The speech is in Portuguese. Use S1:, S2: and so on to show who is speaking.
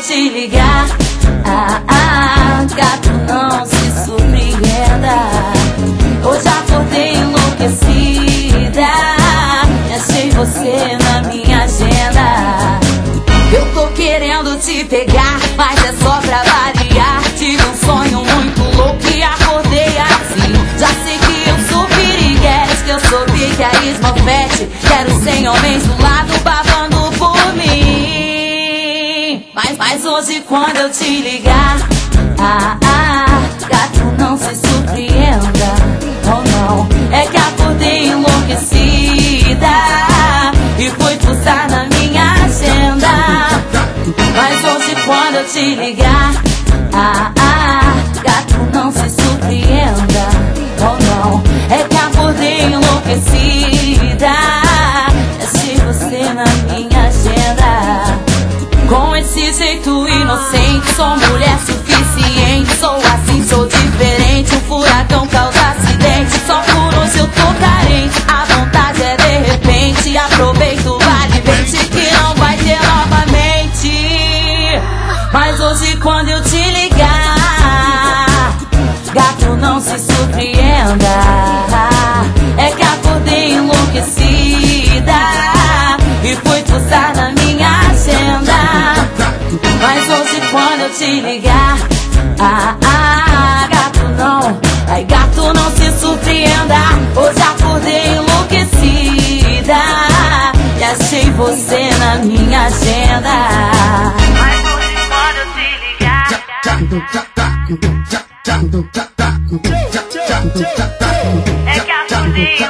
S1: te ligar, gato, não se surpreenda. Hoje acordei enlouquecida e achei você na minha agenda. Eu tô querendo te pegar, mas é só pra variar. Tive um sonho muito louco e acordei assim. Já sei que eu sou piriguete, que eu soube que é esmofete. Quero 100 homens do lado babando por mim. Mas hoje quando eu te ligar, gato, não se surpreenda. Oh não, é que acordei enlouquecida e fui pulsar na minha agenda. Mas hoje quando eu te ligar, gato, não se surpreenda. Oh não, é que acordei enlouquecida, achei você na minha agenda. Com esse jeito inocente, sou mulher suficiente. Sou assim, sou diferente, um furacão causa acidente. Só por hoje eu tô carente, a vontade é de repente. Aproveita o vale, vente que não vai ter novamente. Mas hoje quando eu te ligar, gato, não se surpreenda. É que acordei enlouquecida e fui pulsar na minha agenda. Mas hoje quando eu te ligar, gato, não, ai, gato, não se surpreenda. Hoje acordei enlouquecida e achei você na minha agenda. Mas hoje quando eu te ligar, é que acordei